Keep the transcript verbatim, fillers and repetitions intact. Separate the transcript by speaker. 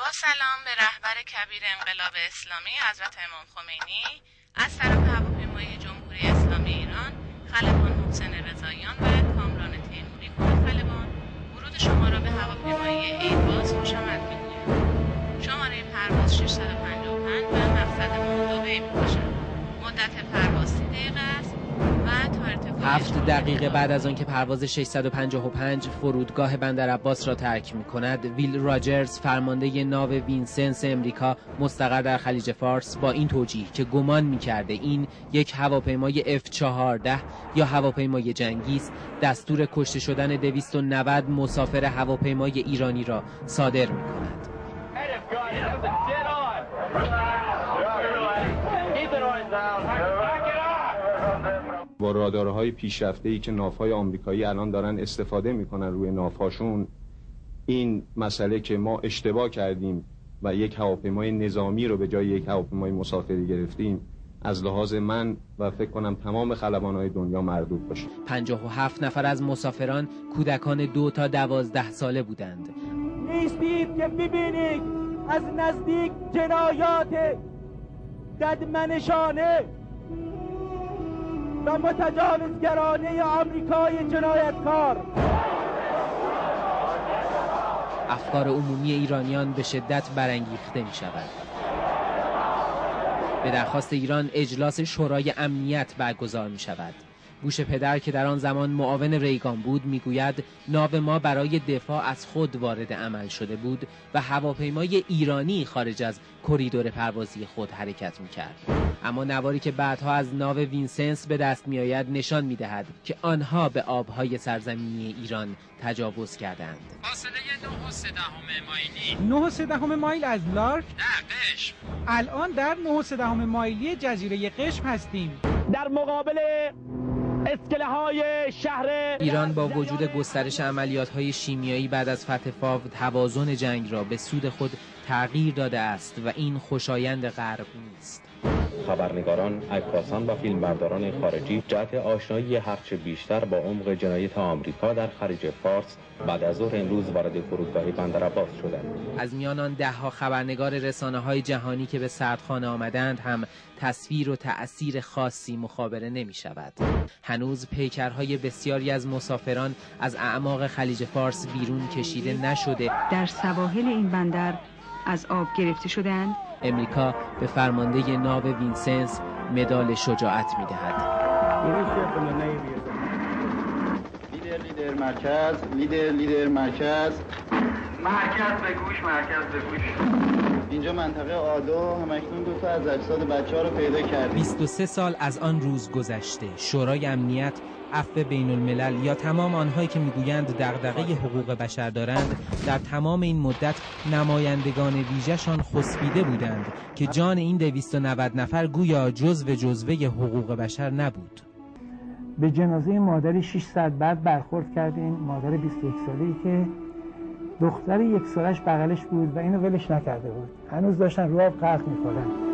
Speaker 1: با سلام به رهبر کبیر انقلاب اسلامی حضرت امام خمینی از طرف هواپیمای جمهوری اسلامی ایران خلبان محسن رضاییان و کامران تیموری خلبان ورود شما را به هواپیمای ایرباز خوش آمد می‌گویم. شماره پرواز ششصد و پنجاه و پنج و مقصد ما دبی می‌باشد. مدت پرواز سی دقیقه است و تا ارتفاع
Speaker 2: هفت دقیقه بعد از آنکه پرواز ششصد و پنجاه و پنج فرودگاه بندر عباس را ترک می‌کند، ویل راجرز فرمانده ناو وینسنس امریکا مستقر در خلیج فارس با این توجیه که گمان می‌کرده این یک هواپیمای اف چهارده یا هواپیمای جنگی است، دستور کشته شدن دویست و نود مسافر هواپیمای ایرانی را صادر می‌کند.
Speaker 3: با رادارهای پیشرفته‌ای که ناوهای آمریکایی الان دارن استفاده میکنن روی ناوهاشون، این مسئله که ما اشتباه کردیم و یک هواپیمای نظامی رو به جای یک هواپیمای مسافری گرفتیم، از لحاظ من و فکر کنم تمام خلبان‌های دنیا مردود باشه.
Speaker 2: پنجاه و هفت نفر از مسافران کودکان دو تا دوازده ساله بودند.
Speaker 4: نیستید که ببینید از نزدیک جنایات ددمنشانه و متجاوزگرانه آمریکای جنایتکار.
Speaker 2: افکار عمومی ایرانیان به شدت برانگیخته می شود. به درخواست ایران اجلاس شورای امنیت برگزار می شود. بوش پدر که در آن زمان معاون ریگان بود میگوید ناو ما برای دفاع از خود وارد عمل شده بود و هواپیمای ایرانی خارج از کریدور پروازی خود حرکت میکرد. اما نواری که بعدها از ناو وینسنس به دست میآید نشان میدهد که آنها به آبهای سرزمینی ایران تجاوز کردند.
Speaker 5: فاصله نه و سه دهم مایلی.
Speaker 6: نه و سه دهم مایل از لارک؟
Speaker 5: نه، قشم.
Speaker 6: الان در نه و سه دهم مایلی جزیره قشم هستیم.
Speaker 4: در مقابل اسکله های شهر
Speaker 2: ایران با وجود گسترش عملیات‌های شیمیایی بعد از فتح فاو توازن جنگ را به سود خود تغییر داده است و این خوشایند غرب نیست.
Speaker 7: خبرنگاران، عکاسان و فیلمبرداران خارجی جهت آشنایی هرچه بیشتر با عمق جنایت آمریکا در خلیج فارس بعد از ظهر امروز وارد فرودگاه بندر عباس شدند.
Speaker 2: از میان آن ده‌ها خبرنگار رسانه‌های جهانی که به سردخانه آمدند هم تصویر و تأثیر خاصی مخابره نمی‌شود. هنوز پیکرهای بسیاری از مسافران از اعماق خلیج فارس بیرون کشیده نشده
Speaker 8: در سواحل این بندر از آب گرفته شدند.
Speaker 2: امریکا به فرمانده ناو وینسنس مدال شجاعت می‌دهد.
Speaker 9: لیدر لیدر مرکز لیدر لیدر مرکز
Speaker 10: مرکز به گوش مرکز به گوش.
Speaker 9: اینجا منطقه آدو همکنون دو تا از اجساد بچه‌ها رو پیدا کردیم.
Speaker 2: بیست و سه سال از آن روز گذشته. شورای امنیت، عفو بین الملل یا تمام آنهایی که میگویند دغدغه حقوق بشر دارند در تمام این مدت نمایندگان ویژه‌شان خسبیده بودند که جان این دویست و نود نفر گویا جزو جزوه حقوق بشر نبود.
Speaker 11: به جنازه مادری شش ساعت بعد برخورد کردیم، مادر بیست و یک ساله‌ای که دختر یک سالش بغلش بود و اینو ولش نکرده بود. هنوز داشتن رو آب غرق می‌خوردن.